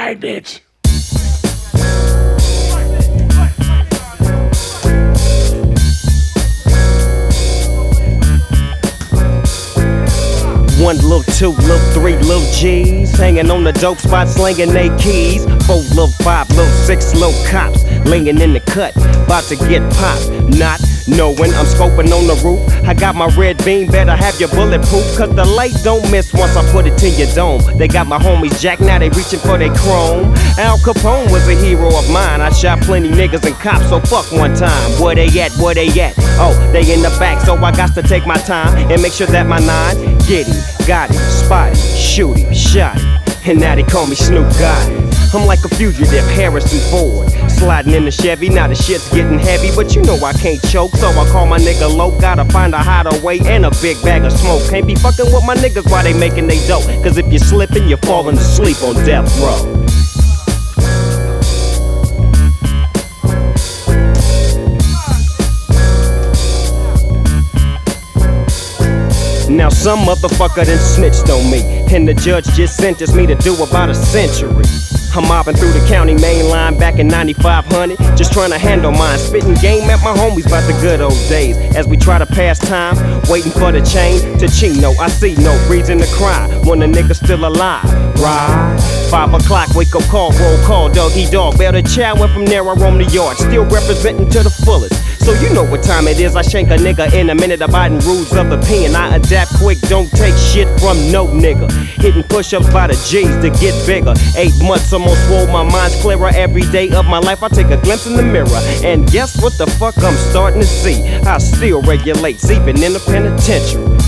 Ride it. One little, two little, three little G's, hanging on the dope spot, slinging they keys. Four little, five little, six little cops, laying in the cut, about to get popped. Not knowing I'm scoping on the roof. I got my red beam, better have your bulletproof, cause the light don't miss once I put it to your dome. They got my homies jacked, now they reaching for their chrome. Al Capone was a hero of mine. I shot plenty niggas and cops, so fuck one time. Where they at? Where they at? Oh, they in the back, so I got to take my time and make sure that my nine get him, got him, spot him, shoot him, shot him. And now they call me Snoop Gotti. I'm like a fugitive, Harrison Ford, sliding in the Chevy, now the shit's getting heavy, but you know I can't choke, so I call my nigga Loc. Gotta find a hideaway and a big bag of smoke. Can't be fucking with my niggas while they making they dope, cause if you're slipping, you're falling asleep on death row. Now some motherfucker done snitched on me, and the judge just sentenced me to do about a century. I'm mobbing through the county main line back in 9500, just trying to handle mine, spitting game at my homies about the good old days. As we try to pass time, waiting for the chain to Chino, I see no reason to cry when the nigga's still alive. Right? 5 o'clock, wake up call, roll call, doggy dog, bail the child, went from there I roam the yard, still representing to the fullest. So you know what time it is, I shank a nigga in a minute, abiding rules of the pen. I adapt quick, don't take shit from no nigga. Hitting push-ups by the G's to get bigger. 8 months almost swole, my mind's clearer. Every day of my life I take a glimpse in the mirror, and guess what the fuck I'm starting to see? I still regulate, even in the penitentiary.